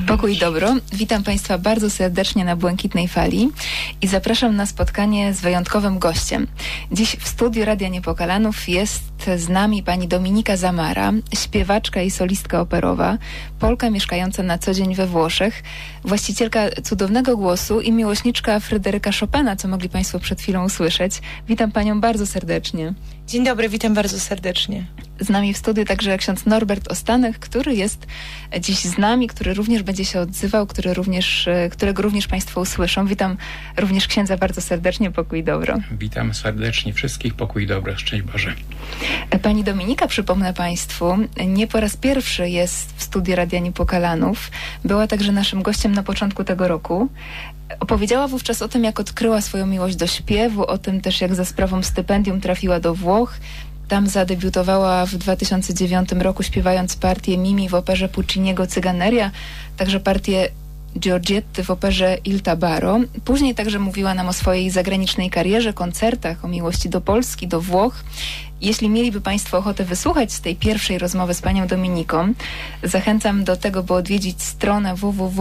Pokój i dobro. Witam Państwa bardzo serdecznie na Błękitnej Fali i zapraszam na spotkanie z wyjątkowym gościem. Dziś w studiu Radia Niepokalanów jest z nami pani Dominika Zamara, śpiewaczka i solistka operowa, Polka mieszkająca na co dzień we Włoszech, właścicielka cudownego głosu i miłośniczka Fryderyka Chopina, co mogli Państwo przed chwilą usłyszeć. Witam Panią bardzo serdecznie. Dzień dobry, witam bardzo serdecznie. Z nami w studiu także ksiądz Norbert Ostanek, który jest dziś z nami, który również będzie się odzywał, którego również Państwo usłyszą. Witam również księdza bardzo serdecznie, pokój i dobro. Witam serdecznie wszystkich, pokój i dobro, szczęść Boże. Pani Dominika, przypomnę Państwu, nie po raz pierwszy jest w studiu Radia Niepokalanów. Była także naszym gościem na początku tego roku. Opowiedziała wówczas o tym, jak odkryła swoją miłość do śpiewu, o tym też, jak za sprawą stypendium trafiła do Włoch. Tam zadebiutowała w 2009 roku, śpiewając partię Mimi w operze Pucciniego Cyganeria, także partię Giorgetty w operze Il Tabaro. Później także mówiła nam o swojej zagranicznej karierze, koncertach, o miłości do Polski, do Włoch. Jeśli mieliby Państwo ochotę wysłuchać z tej pierwszej rozmowy z Panią Dominiką, zachęcam do tego, by odwiedzić stronę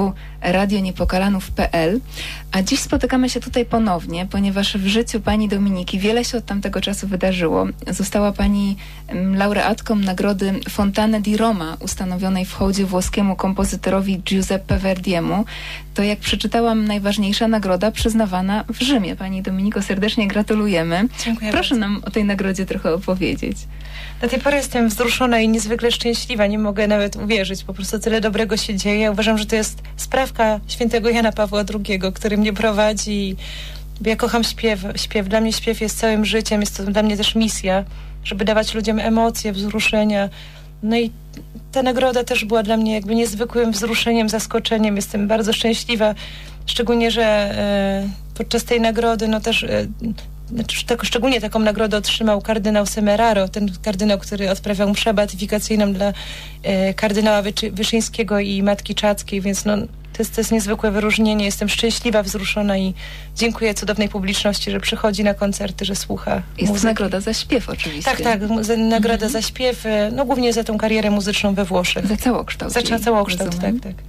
www.radioniepokalanów.pl. A dziś spotykamy się tutaj ponownie, ponieważ w życiu Pani Dominiki wiele się od tamtego czasu wydarzyło. Została Pani laureatką nagrody Fontane di Roma, ustanowionej w hołdzie włoskiemu kompozytorowi Giuseppe Verdiemu. To, jak przeczytałam, najważniejsza nagroda przyznawana w Rzymie. Pani Dominiko, serdecznie gratulujemy. Dziękuję Proszę bardzo. nam o tej nagrodzie trochę opowiedzieć. Do tej pory jestem wzruszona i niezwykle szczęśliwa. Nie mogę nawet uwierzyć. Po prostu tyle dobrego się dzieje. Uważam, że to jest sprawka świętego Jana Pawła II, który mnie prowadzi. Ja kocham śpiew. Dla mnie śpiew jest całym życiem. Jest to dla mnie też misja, żeby dawać ludziom emocje, wzruszenia. No i ta nagroda też była dla mnie jakby niezwykłym wzruszeniem, zaskoczeniem. Jestem bardzo szczęśliwa, szczególnie, że podczas tej nagrody, no też szczególnie taką nagrodę otrzymał kardynał Semeraro, ten kardynał, który odprawiał mszę beatyfikacyjną dla kardynała Wyszyńskiego i Matki Czackiej, więc no, to jest niezwykłe wyróżnienie. Jestem szczęśliwa, wzruszona i dziękuję cudownej publiczności, że przychodzi na koncerty, że słucha Jest muzyki. nagroda za śpiew oczywiście. Tak, nagroda za śpiew, no głównie za tą karierę muzyczną we Włoszech. Za całokształt. Za całokształt, rozumiem. tak.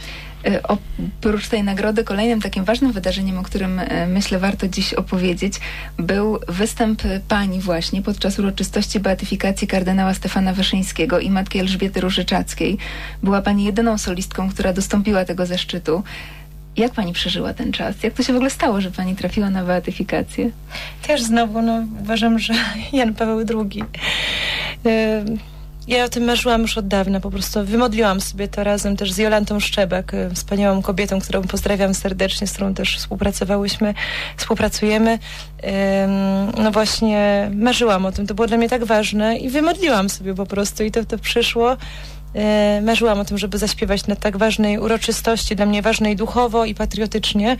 Oprócz tej nagrody kolejnym takim ważnym wydarzeniem, o którym myślę warto dziś opowiedzieć, był występ Pani właśnie podczas uroczystości beatyfikacji kardynała Stefana Wyszyńskiego i matki Elżbiety Różyczackiej. Była Pani jedyną solistką, która dostąpiła tego zaszczytu. Jak Pani przeżyła ten czas? Jak to się w ogóle stało, że Pani trafiła na beatyfikację? Też znowu, uważam, że Jan Paweł II. Ja o tym marzyłam już od dawna, po prostu wymodliłam sobie to razem też z Jolantą Szczebek, wspaniałą kobietą, którą pozdrawiam serdecznie, z którą też współpracujemy. No właśnie marzyłam o tym, to było dla mnie tak ważne i wymodliłam sobie po prostu i to przyszło. Marzyłam o tym, żeby zaśpiewać na tak ważnej uroczystości, dla mnie ważnej duchowo i patriotycznie.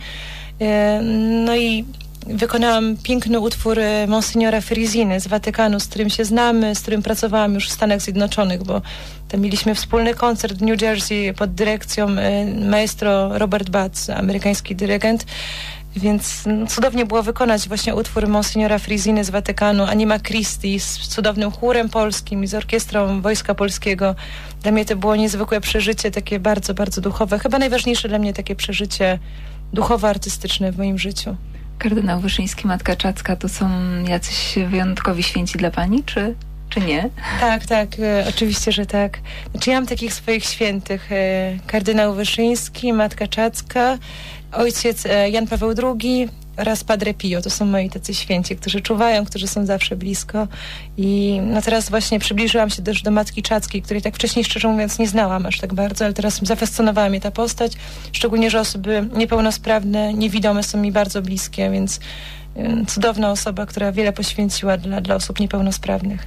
No i wykonałam piękny utwór Monsignora Frisiny z Watykanu, z którym się znamy, z którym pracowałam już w Stanach Zjednoczonych, bo tam mieliśmy wspólny koncert w New Jersey pod dyrekcją maestro Robert Batz, amerykański dyrygent. Więc cudownie było wykonać właśnie utwór Monsignora Frisiny z Watykanu, Anima Christi, z cudownym chórem polskim i z orkiestrą Wojska Polskiego. Dla mnie to było niezwykłe przeżycie, takie bardzo, bardzo duchowe. Chyba najważniejsze dla mnie takie przeżycie duchowo-artystyczne w moim życiu. Kardynał Wyszyński, Matka Czacka to są jacyś wyjątkowi święci dla Pani, czy nie? Tak, oczywiście, że tak. Znaczy ja mam takich swoich świętych. Kardynał Wyszyński, Matka Czacka, ojciec Jan Paweł II oraz Padre Pio. To są moi tacy święci, którzy czuwają, którzy są zawsze blisko. I no teraz właśnie przybliżyłam się też do Matki Czackiej, której tak wcześniej, szczerze mówiąc, nie znałam aż tak bardzo, ale teraz zafascynowała mnie ta postać. Szczególnie, że osoby niepełnosprawne, niewidome są mi bardzo bliskie, więc cudowna osoba, która wiele poświęciła dla osób niepełnosprawnych.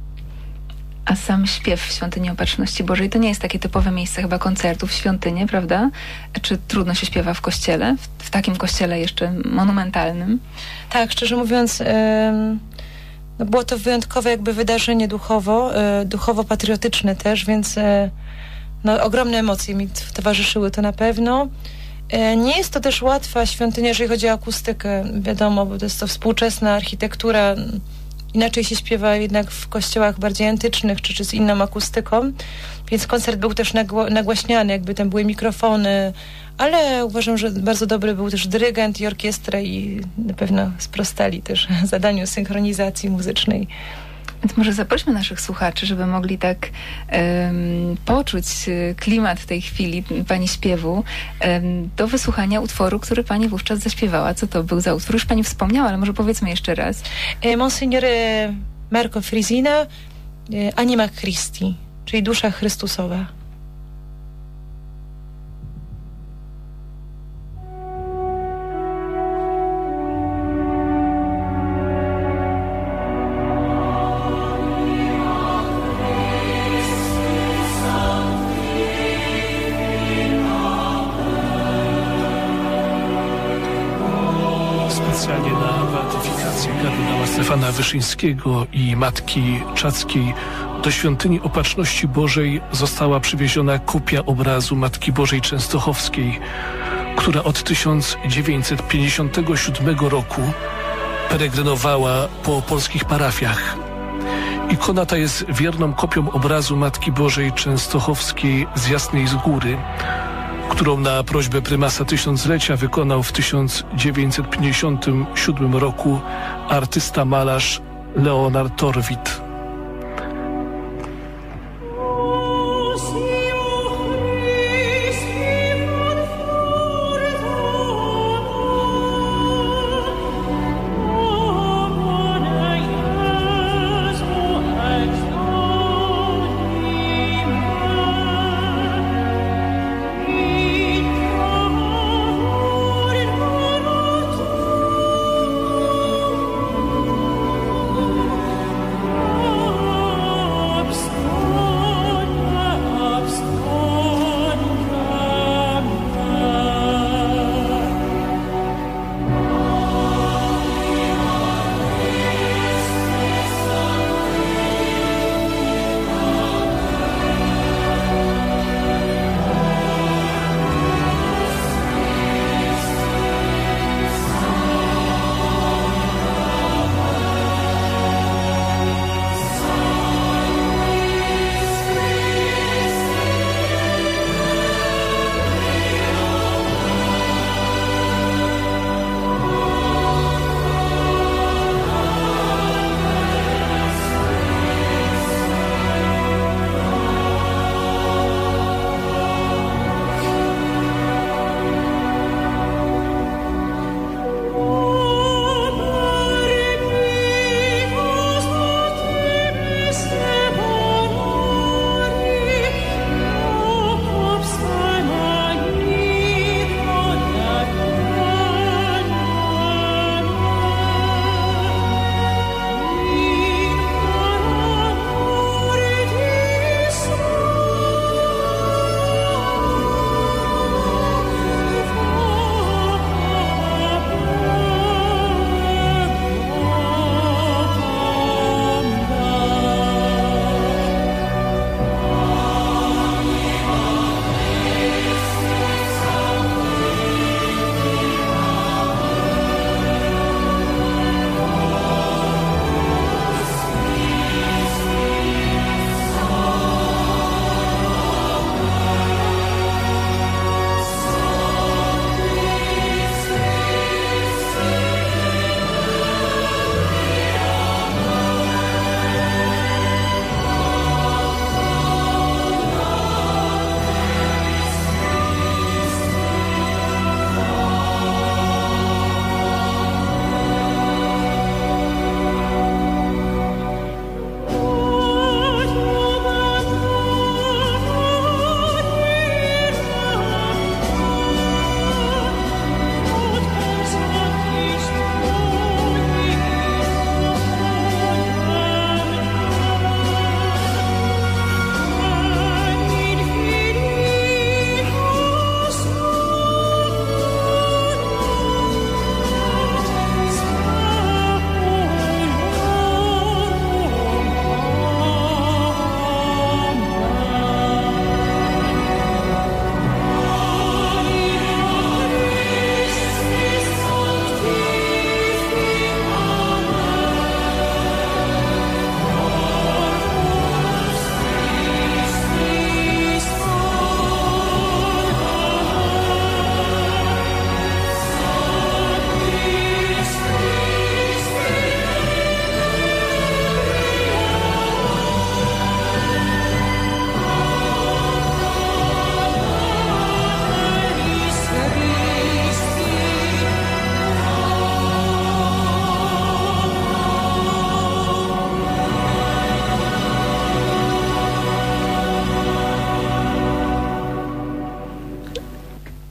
A sam śpiew w Świątyni Opatrzności Bożej to nie jest takie typowe miejsce chyba koncertów, świątynie, prawda? Czy trudno się śpiewa w kościele? W takim kościele jeszcze monumentalnym? Tak, szczerze mówiąc, było to wyjątkowe jakby wydarzenie duchowo-patriotyczne też, więc ogromne emocje mi towarzyszyły to na pewno. Nie jest to też łatwa świątynia, jeżeli chodzi o akustykę, wiadomo, bo to jest to współczesna architektura inaczej się śpiewa jednak w kościołach bardziej antycznych, czy z inną akustyką, więc koncert był też nagłaśniany, jakby tam były mikrofony, ale uważam, że bardzo dobry był też dyrygent i orkiestra i na pewno sprostali też zadaniu synchronizacji muzycznej. Więc może zaprośmy naszych słuchaczy, żeby mogli tak poczuć klimat tej chwili pani śpiewu do wysłuchania utworu, który pani wówczas zaśpiewała. Co to był za utwór? Już pani wspomniała, ale może powiedzmy jeszcze raz. Monsignore Marco Frisina, Anima Christi, czyli Dusza Chrystusowa. Specjalnie na beatyfikację kardynała Stefana Wyszyńskiego i matki Czackiej do Świątyni Opatrzności Bożej została przywieziona kopia obrazu Matki Bożej Częstochowskiej, która od 1957 roku peregrynowała po polskich parafiach. Ikona ta jest wierną kopią obrazu Matki Bożej Częstochowskiej z Jasnej z Góry, którą na prośbę prymasa tysiąclecia wykonał w 1957 roku artysta-malarz Leonard Torwid.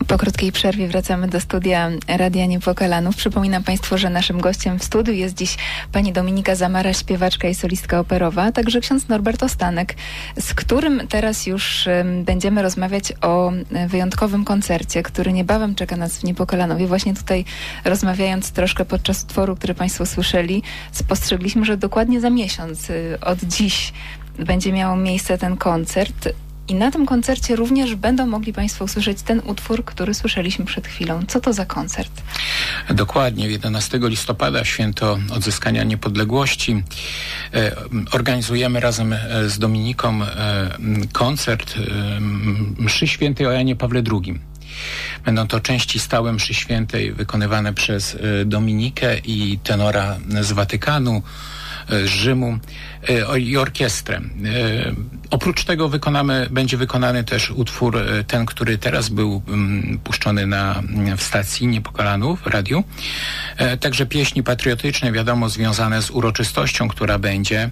Po krótkiej przerwie wracamy do studia Radia Niepokalanów. Przypominam Państwu, że naszym gościem w studiu jest dziś pani Dominika Zamara, śpiewaczka i solistka operowa, a także ksiądz Norbert Ostanek, z którym teraz już będziemy rozmawiać o wyjątkowym koncercie, który niebawem czeka nas w Niepokalanowie. Właśnie tutaj, rozmawiając troszkę podczas utworu, który Państwo słyszeli, spostrzegliśmy, że dokładnie za miesiąc, od dziś, będzie miał miejsce ten koncert. I na tym koncercie również będą mogli Państwo usłyszeć ten utwór, który słyszeliśmy przed chwilą. Co to za koncert? Dokładnie, 11 listopada, święto odzyskania niepodległości. Organizujemy razem z Dominiką koncert mszy świętej o Janie Pawle II. Będą to części stałe mszy świętej wykonywane przez Dominikę i tenora z Watykanu, z Rzymu i orkiestrę. Oprócz tego będzie wykonany też utwór, ten, który teraz był puszczony w stacji Niepokalanów w radiu. Także pieśni patriotyczne, wiadomo, związane z uroczystością, która będzie.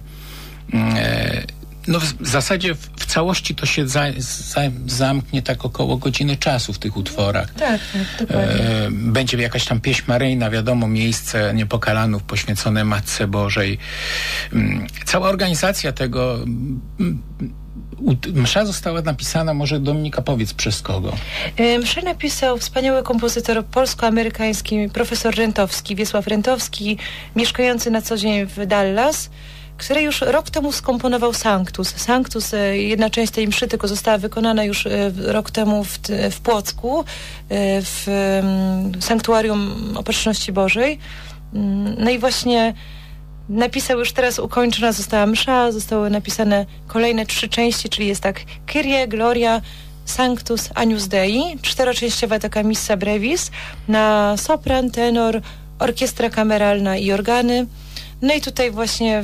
No w zasadzie w całości to się zamknie tak około godziny czasu w tych utworach. Tak, dokładnie. Będzie jakaś tam pieśń maryjna, wiadomo, miejsce Niepokalanów poświęcone Matce Bożej. Cała organizacja tego... Msza została napisana, może Dominika powiedz przez kogo? Mszę napisał wspaniały kompozytor polsko-amerykański, profesor Rentowski, Wiesław Rentowski, mieszkający na co dzień w Dallas, który już rok temu skomponował Sanctus. Sanctus, jedna część tej mszy tylko została wykonana już rok temu w Płocku, w Sanktuarium Opatrzności Bożej. No i właśnie napisał już teraz, ukończona została msza, zostały napisane kolejne 3 części, czyli jest tak: Kyrie, Gloria, Sanctus, Agnus Dei, 4-częściowa taka missa brevis na sopran, tenor, orkiestra kameralna i organy. No i tutaj właśnie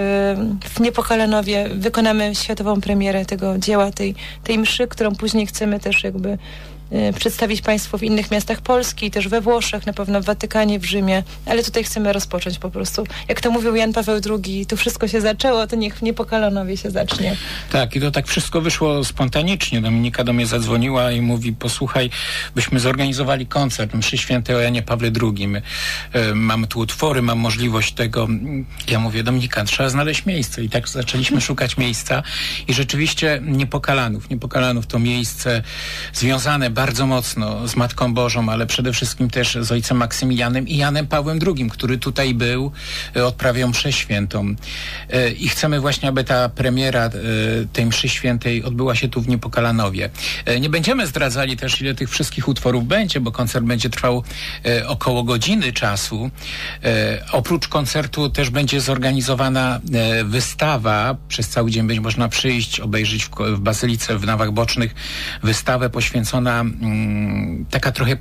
w Niepokalanowie wykonamy światową premierę tego dzieła, tej mszy, którą później chcemy też jakby przedstawić Państwu w innych miastach Polski, też we Włoszech, na pewno w Watykanie, w Rzymie, ale tutaj chcemy rozpocząć po prostu. Jak to mówił Jan Paweł II, tu wszystko się zaczęło, to niech w Niepokalanowie się zacznie. Tak, i to tak wszystko wyszło spontanicznie. Dominika do mnie zadzwoniła i mówi: posłuchaj, byśmy zorganizowali koncert mszy świętej o Janie Pawle II. Mamy tu utwory, mam możliwość tego. Ja mówię: Dominika, trzeba znaleźć miejsce. I tak zaczęliśmy szukać miejsca i rzeczywiście Niepokalanów to miejsce związane bardzo mocno z Matką Bożą, ale przede wszystkim też z ojcem Maksymilianem i Janem Pawłem II, który tutaj był, odprawiał mszę świętą. I chcemy właśnie, aby ta premiera tej mszy świętej odbyła się tu w Niepokalanowie. Nie będziemy zdradzali też, ile tych wszystkich utworów będzie, bo koncert będzie trwał około godziny czasu. Oprócz koncertu też będzie zorganizowana wystawa. Przez cały dzień będzie można przyjść, obejrzeć w Bazylice, w Nawach Bocznych wystawę poświęcona taka trochę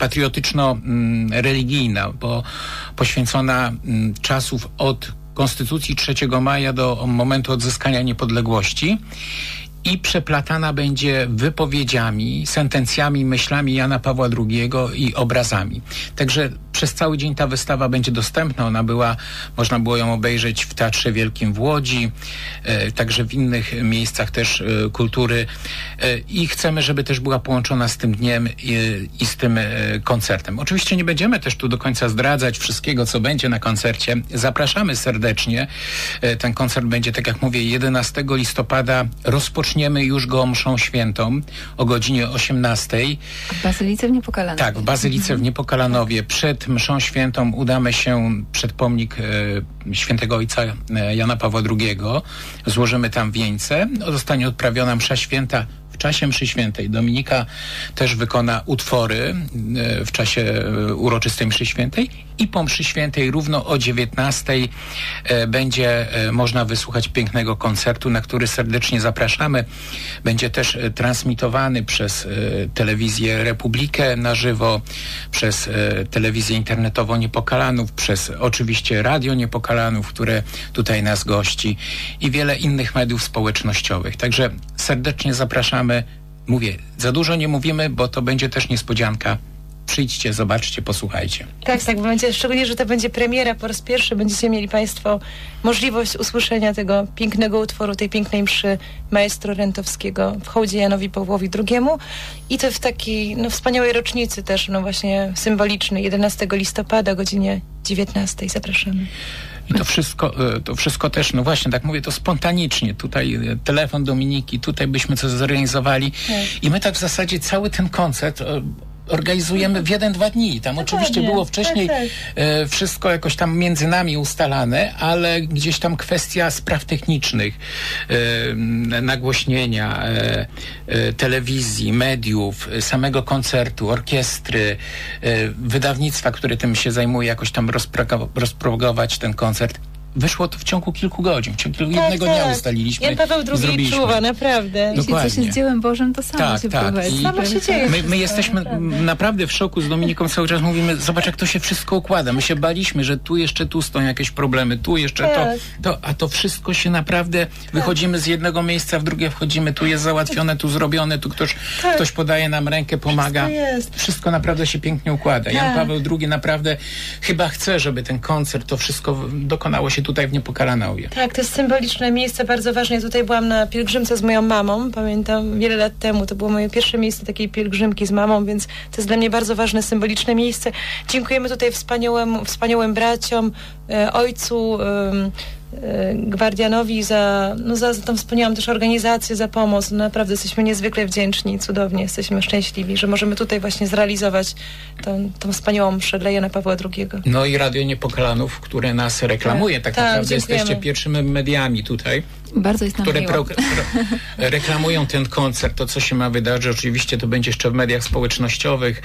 patriotyczno-religijna, bo poświęcona czasów od Konstytucji 3 maja do momentu odzyskania niepodległości i przeplatana będzie wypowiedziami, sentencjami, myślami Jana Pawła II i obrazami. Także przez cały dzień ta wystawa będzie dostępna. Można było ją obejrzeć w Teatrze Wielkim w Łodzi, także w innych miejscach też kultury. I chcemy, żeby też była połączona z tym dniem i z tym koncertem. Oczywiście nie będziemy też tu do końca zdradzać wszystkiego, co będzie na koncercie. Zapraszamy serdecznie. Ten koncert będzie, tak jak mówię, 11 listopada. Rozpoczniemy już go mszą świętą o godzinie 18. W Bazylice w Niepokalanowie. Tak, w Bazylice w Niepokalanowie. Przed mszą świętą udamy się przed pomnik świętego ojca Jana Pawła II. Złożymy tam wieńce. Zostanie odprawiona msza święta. W czasie mszy świętej Dominika też wykona utwory w czasie uroczystej mszy świętej i po mszy świętej równo o 19:00 będzie można wysłuchać pięknego koncertu, na który serdecznie zapraszamy. Będzie też transmitowany przez telewizję Republikę na żywo, przez telewizję internetową Niepokalanów, przez oczywiście Radio Niepokalanów, które tutaj nas gości i wiele innych mediów społecznościowych. Także serdecznie zapraszamy. Mówię, za dużo nie mówimy, bo to będzie też niespodzianka. przyjdźcie, zobaczcie, posłuchajcie. Tak, bo będzie, szczególnie, że to będzie premiera po raz pierwszy, będziecie mieli Państwo możliwość usłyszenia tego pięknego utworu, tej pięknej mszy maestro Rentowskiego w hołdzie Janowi Pawłowi II i to w takiej wspaniałej rocznicy też, właśnie symbolicznej, 11 listopada o godzinie 19. Zapraszamy. I to wszystko też, właśnie, tak mówię, to spontanicznie. Tutaj telefon Dominiki, tutaj byśmy coś zorganizowali. I my tak w zasadzie cały ten koncert organizujemy w 1-2 dni. Tam oczywiście było wcześniej wszystko jakoś tam między nami ustalane, ale gdzieś tam kwestia spraw technicznych, nagłośnienia, telewizji, mediów, samego koncertu, orkiestry, wydawnictwa, które tym się zajmuje, jakoś tam rozpropagować ten koncert. Wyszło to w ciągu kilku godzin. W ciągu jednego dnia ustaliliśmy. Jan Paweł II czuwa, naprawdę. Jeśli coś jest dziełem Bożym, to samo się prowadzi. Samo się dzieje. My jesteśmy naprawdę w szoku z Dominiką, cały czas mówimy, zobacz, jak to się wszystko układa. My się baliśmy, że tu jeszcze są jakieś problemy, tu jeszcze to, a to wszystko się naprawdę, wychodzimy z jednego miejsca w drugie, wchodzimy, tu jest załatwione, tu zrobione, tu ktoś podaje nam rękę, pomaga. Wszystko naprawdę się pięknie układa. Jan Paweł II naprawdę chyba chce, żeby ten koncert, to wszystko dokonało się tutaj w Niepokalanowie. Tak, to jest symboliczne miejsce, bardzo ważne. Ja tutaj byłam na pielgrzymce z moją mamą, pamiętam, wiele lat temu. To było moje pierwsze miejsce takiej pielgrzymki z mamą, więc to jest dla mnie bardzo ważne, symboliczne miejsce. Dziękujemy tutaj wspaniałym braciom, ojcu, Gwardianowi za tą wspaniałą też organizację, za pomoc. Naprawdę jesteśmy niezwykle wdzięczni, cudownie jesteśmy szczęśliwi, że możemy tutaj właśnie zrealizować tą wspaniałą mszę dla Jana Pawła II. No i Radio Niepokalanów, które nas reklamuje. Tak naprawdę dziękujemy. Jesteście pierwszymi mediami tutaj, bardzo jest nam które miło. reklamują ten koncert, to co się ma wydarzyć. Oczywiście to będzie jeszcze w mediach społecznościowych,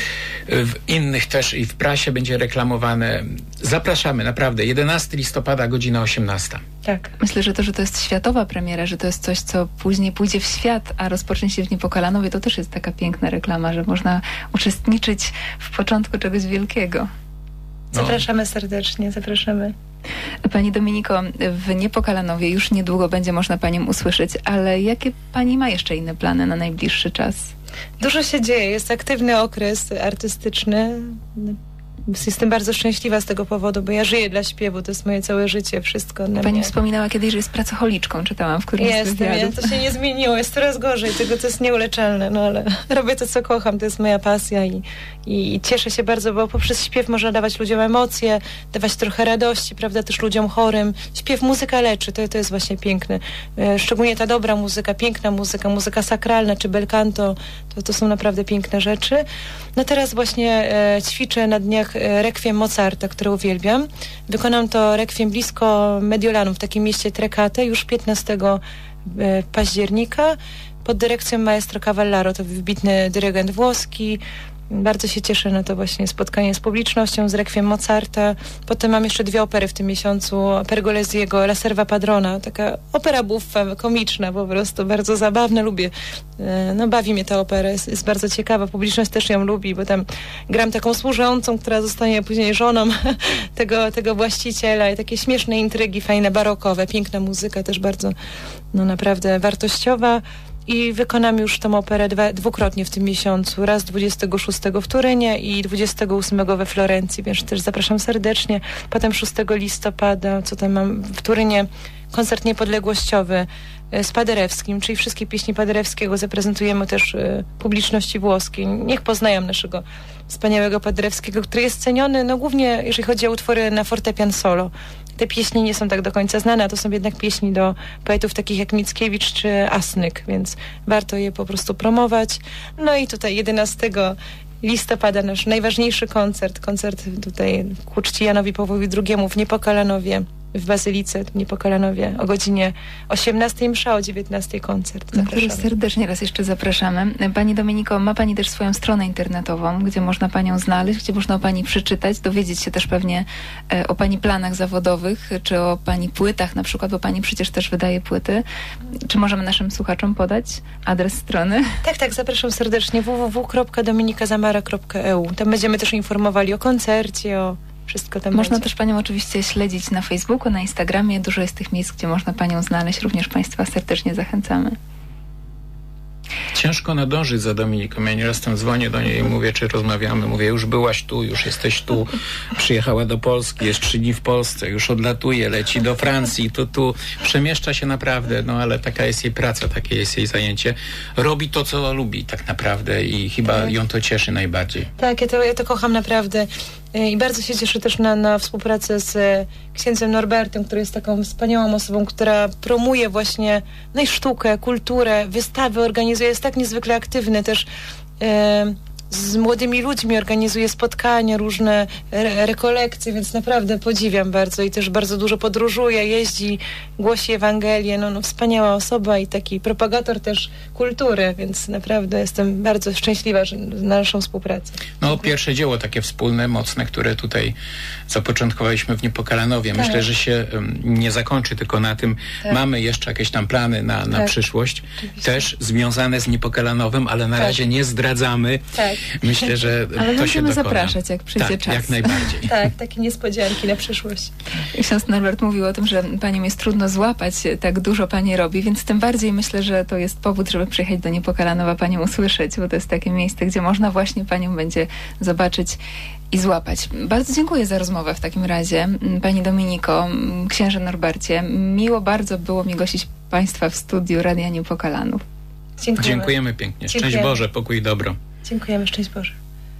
w innych też i w prasie będzie reklamowane. Zapraszamy, naprawdę. 11 listopada, godzina 18. Tak. Myślę, że to jest światowa premiera, że to jest coś, co później pójdzie w świat, a rozpocznie się w Niepokalanowie. To też jest taka piękna reklama, że można uczestniczyć w początku czegoś wielkiego. Zapraszamy serdecznie, zapraszamy. Pani Dominiko, w Niepokalanowie już niedługo będzie można Panią usłyszeć, ale jakie Pani ma jeszcze inne plany na najbliższy czas? Dużo się dzieje, jest aktywny okres artystyczny. Jestem bardzo szczęśliwa z tego powodu, bo ja żyję dla śpiewu, to jest moje całe życie, wszystko dla Pani mnie. wspominała kiedyś, że jest pracocholiczką, czytałam w którymś z wywiadów. To się nie zmieniło, jest coraz gorzej, to jest nieuleczalne, ale robię to, co kocham, to jest moja pasja i cieszę się bardzo, bo poprzez śpiew można dawać ludziom emocje, dawać trochę radości, prawda, też ludziom chorym. Śpiew, muzyka leczy, to jest właśnie piękne. Szczególnie ta dobra muzyka, piękna muzyka sakralna czy bel canto, to są naprawdę piękne rzeczy. No teraz właśnie ćwiczę na dniach rekwiem Mozarta, które uwielbiam. Wykonam to rekwiem blisko Mediolanu, w takim mieście Trecate, już 15 października pod dyrekcją maestro Cavallaro, to wybitny dyrygent włoski. Bardzo się cieszę na to właśnie spotkanie z publicznością, z rekwiem Mozarta. Potem mam jeszcze 2 opery w tym miesiącu. Pergolesiego, La Serva Padrona. Taka opera buffa, komiczna po prostu, bardzo zabawna. Lubię. Bawi mnie ta opera, jest bardzo ciekawa. Publiczność też ją lubi, bo tam gram taką służącą, która zostanie później żoną tego właściciela i takie śmieszne intrygi, fajne, barokowe. Piękna muzyka, też bardzo naprawdę wartościowa. I wykonam już tą operę dwukrotnie w tym miesiącu. Raz 26 w Turynie i 28 we Florencji, więc też zapraszam serdecznie. Potem 6 listopada, co tam mam w Turynie, koncert niepodległościowy z Paderewskim, czyli wszystkie pieśni Paderewskiego zaprezentujemy też publiczności włoskiej. Niech poznają naszego wspaniałego Paderewskiego, który jest ceniony, głównie jeżeli chodzi o utwory na fortepian solo. Te pieśni nie są tak do końca znane, a to są jednak pieśni do poetów takich jak Mickiewicz czy Asnyk, więc warto je po prostu promować. No i tutaj 11 listopada nasz najważniejszy koncert tutaj ku czci Janowi Pawłowi II w Niepokalanowie, w Bazylice w Niepokalanowie o godzinie 18 msza, o 19 koncert. Na który serdecznie raz jeszcze zapraszamy. Pani Dominiko, ma Pani też swoją stronę internetową, gdzie można Panią znaleźć, gdzie można o Pani przeczytać, dowiedzieć się też pewnie o Pani planach zawodowych, czy o Pani płytach na przykład, bo Pani przecież też wydaje płyty. Czy możemy naszym słuchaczom podać adres strony? Tak, zapraszam serdecznie www.dominikazamara.eu. Tam będziemy też informowali o koncercie, o wszystko tam można będzie. też Panią oczywiście śledzić na Facebooku, na Instagramie. Dużo jest tych miejsc, gdzie można Panią znaleźć. Również Państwa serdecznie zachęcamy. Ciężko nadążyć za Dominiką. Ja nieraz tam dzwonię do niej i mówię, czy rozmawiamy. Mówię, już byłaś tu, już jesteś tu. Przyjechała do Polski, jest 3 dni w Polsce, już odlatuje, leci do Francji, tu. Przemieszcza się naprawdę, no ale taka jest jej praca, takie jest jej zajęcie. Robi to, co lubi tak naprawdę i chyba ją to cieszy najbardziej. Tak, ja to kocham naprawdę. I bardzo się cieszę też na współpracę z księdzem Norbertem, który jest taką wspaniałą osobą, która promuje właśnie sztukę, kulturę, wystawy organizuje, jest tak niezwykle aktywny też z młodymi ludźmi, organizuje spotkania, różne rekolekcje, więc naprawdę podziwiam bardzo i też bardzo dużo podróżuje, jeździ, głosi Ewangelię, wspaniała osoba i taki propagator też kultury, więc naprawdę jestem bardzo szczęśliwa na naszą współpracę. Pierwsze dzieło takie wspólne, mocne, które tutaj zapoczątkowaliśmy w Niepokalanowie. Tak. Myślę, że się nie zakończy tylko na tym. Tak. Mamy jeszcze jakieś tam plany na przyszłość, też związane z Niepokalanowym, ale na razie nie zdradzamy. Tak. Myślę, że ale to się dokona. zapraszać, jak przyjdzie czas. Jak najbardziej. Tak, takie niespodzianki na przyszłość. Ksiądz Norbert mówił o tym, że paniom jest trudno złapać, tak dużo pani robi, więc tym bardziej myślę, że to jest powód, żeby przyjechać do Niepokalanowa, panią usłyszeć, bo to jest takie miejsce, gdzie można właśnie panią będzie zobaczyć i złapać. Bardzo dziękuję za rozmowę w takim razie. Pani Dominiko, księże Norbercie, miło bardzo było mi gościć państwa w studiu Radia Niepokalanów. Dziękujemy pięknie. Szczęść Boże, pokój i dobro. Dziękujemy, szczęść Boże.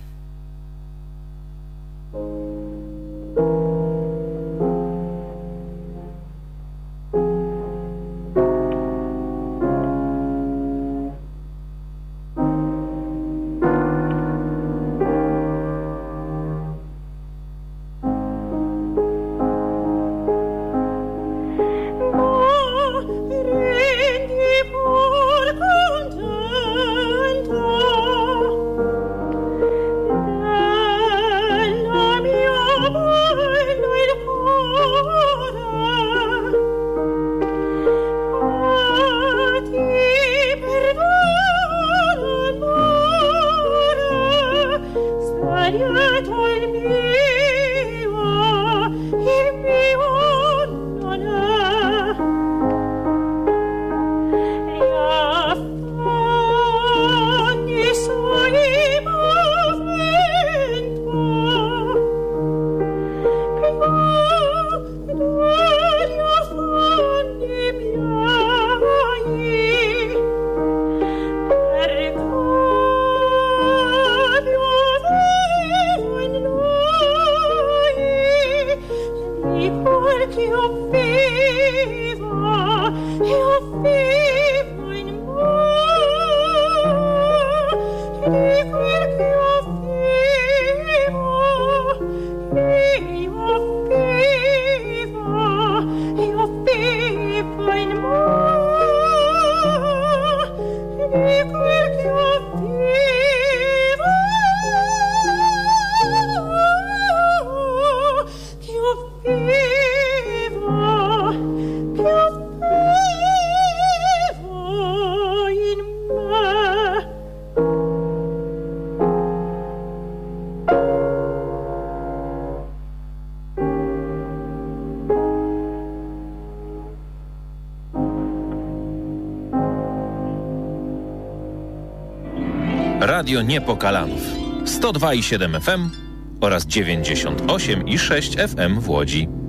Radio Niepokalanów 102,7 FM oraz 98,6 FM w Łodzi.